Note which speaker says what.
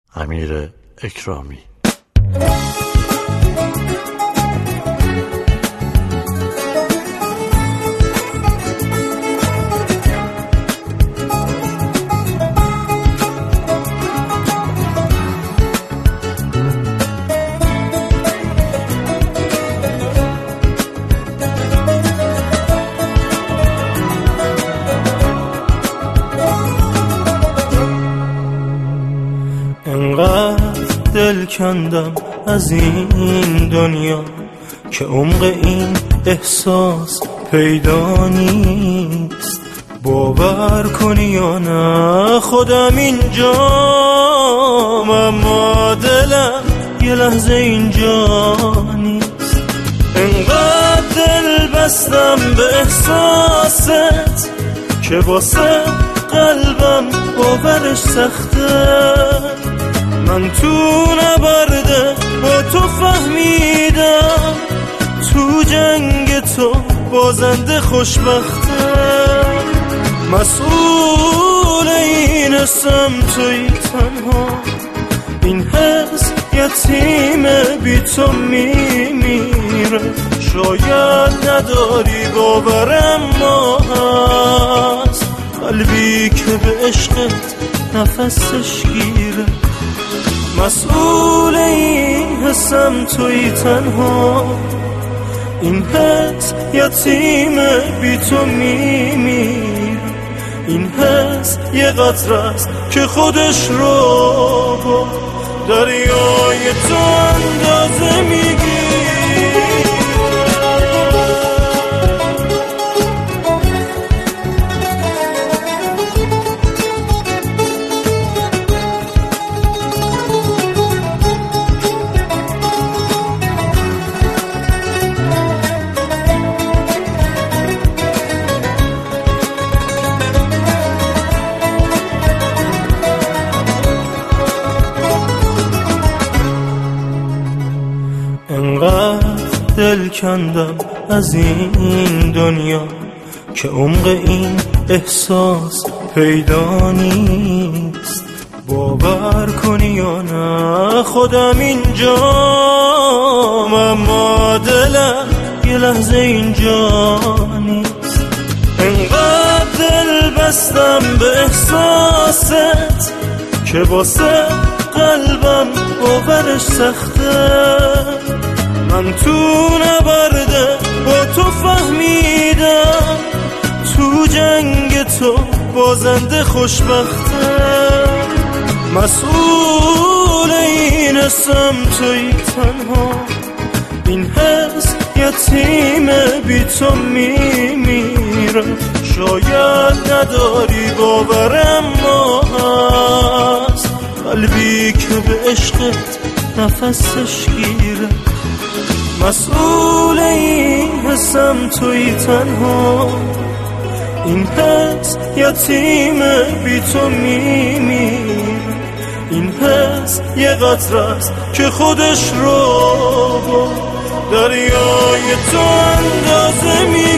Speaker 1: امیر اکرامی.
Speaker 2: انقدر دل کندم از این دنیا که عمق این احساس پیدا نیست. باور کنی یا نه خودم اینجام، اما دلم یه لحظه اینجا نیست. انقدر دل بستم به احساست که واسه قلبم باورش سخته. من تو نبرده با تو فهمیدم، تو جنگ تو بازنده خوشبخته. مسئول این اسم توی تنها، این حس یتیم بی تو میمیره. شاید نداری باورم ما هست، قلبی که به عشقت نفسش گیره. مسئول این حسم توی تنها، این حس یتیم بی تو میمیره. این حس یه قطره است که خودش رو با دریای تو اندازه میگیره. انقدر دل کندم از این دنیا که عمق این احساس پیدا نیست. باور کنی یا نه خودم اینجام، اما دلم یه لحظه اینجا نیست. انقدر دل بستم به احساست که واسه قلبم باورش سخته. من تو نبرده با تو فهمیدم، تو جنگ تو بازنده خوشبخته. مسئول این اسم توی تنها، این حس یتیم بی تو میمیره. شاید نداری باورم ما هست، قلبی که به عشقت نفسش گیره. مسئول این حسم توی تنها، این حس یتیم بی تو میمیره. این حس یه قطره است که خودش رو با دریای تو اندازه میگیره.